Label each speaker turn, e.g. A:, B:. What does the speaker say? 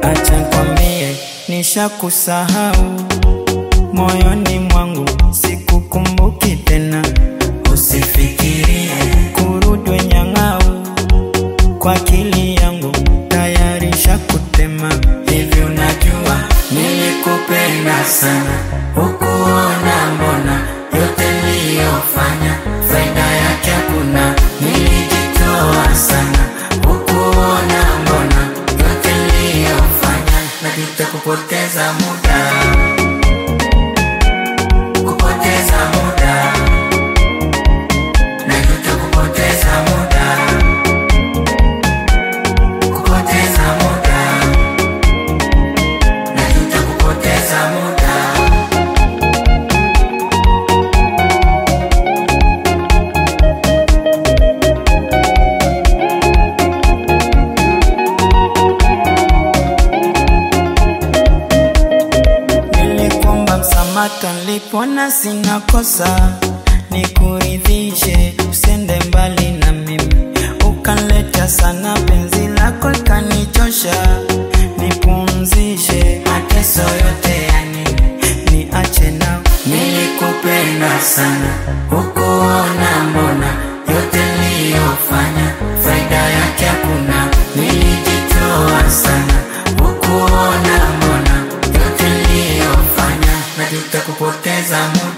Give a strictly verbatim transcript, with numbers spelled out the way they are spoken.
A: Acha nikwambie nishakusahau, moyoni mwangu sikukumbuki tena. Usifikirie kurudwe nyang'au, kwa akili yangu tayari shakutema. Hivi unajua nilikupenda sana, hukuona mbona yote niliyofanya faida yake hakuna. Nilijitoa sana, hukuona mbona yote niliyofanya. Najuta kupoteza muda, kupoteza muda, najuta kupoteza muda, kupoteza muda, najuta kupoteza muda. Msamaka nilipona sina kosa, nikuridhishe usende mbali na mimi. Ukanileta sana penzi lako likanichosha, nipumzishe mateso yote ya nini, niache nao. Nilikupenda sana, hukuona mbona yote niliyofanya faida yake hakuna. Nilijitoa sana, hukuona mbona yote niliyofanya. Najuta kupoteza muda.